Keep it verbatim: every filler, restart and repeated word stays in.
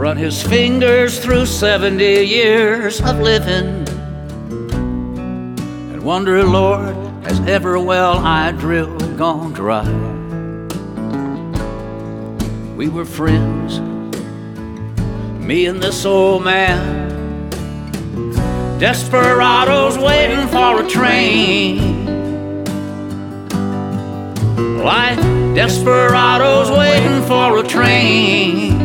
run his fingers through seventy years of living and wonder, Lord, has every well I drilled gone dry? We were friends, me and this old man, desperados waiting for a train, like desperados waiting for a train.